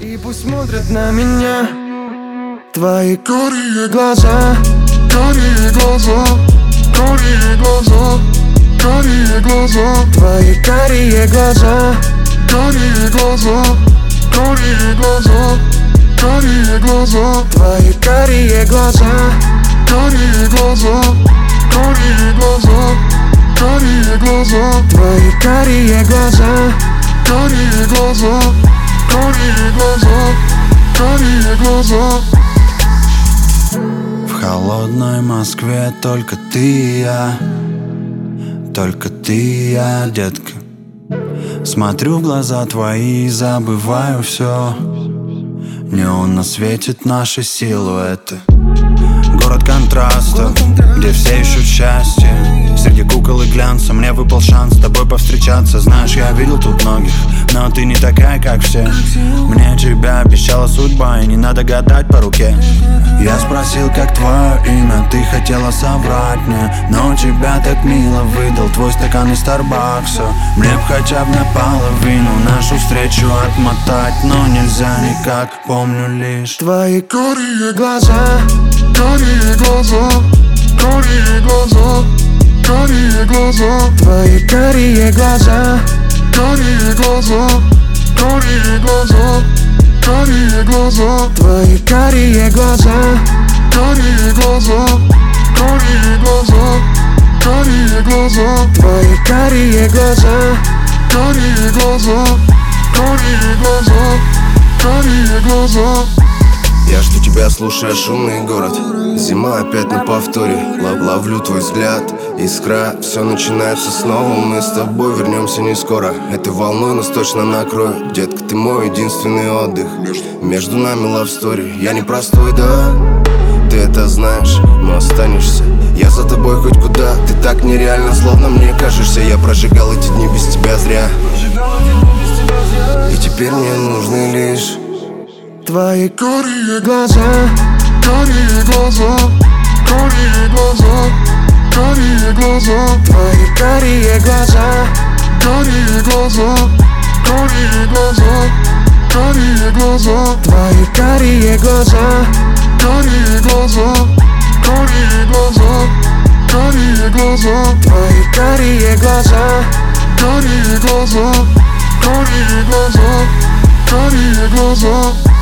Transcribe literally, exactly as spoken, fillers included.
И пусть смотрят на меня твои карие глаза, карие глаза, карие глаза, карие глаза, твои карие глаза, карие глаза, карие глаза, карие глаза, твои карие глаза, карие глаза, карие глаза, карие глаза, твои карие глаза, карие глаза, карие глаза, карие глаза. В холодной Москве только ты и я, только ты и я, детка. Смотрю в глаза твои и забываю все. Неонно светит наши силуэты. Город контрастов, где все ищут счастье. Среди кукол и глянца мне выпал шанс с тобой повстречаться. Знаешь, я видел тут многих, но ты не такая, как все. Мне тебя обещала судьба, и не надо гадать по руке. Я спросил, как твое имя, ты хотела соврать мне, но тебя так мило выдал твой стакан из Старбакса. Мне б хотя бы наполовину нашу встречу отмотать, но нельзя никак, помню лишь твои карие глаза, карие глаза, карие глаза, карие глаза, твои карие глаза, карие глаза, карие глаза, карие глаза, твои карие глаза, карие глаза, карие глаза, карие глаза, твои карие глаза, карие глаза, карие глаза, карие глаза. Я жду тебя, слушая шумный город. Зима опять на повторе. Лов, ловлю твой взгляд, искра. Все начинается снова, мы с тобой вернемся не скоро. Этой волной нас точно накроет. Детка, ты мой единственный отдых. Между нами love story. Я не простой, да, ты это знаешь, но останешься. Я за тобой хоть куда, ты так нереально, словно мне кажешься. Я прожигал эти дни без тебя зря, и теперь мне нужны лишь твои карие глаза, карие глаза, карие глаза, карие глаза, твои карие глаза, карие глаза, карие глаза, карие глаза, твои карие глаза, карие глаза, карие глаза, карие глаза, твои карие глаза, карие глаза, карие глаза, карие глаза.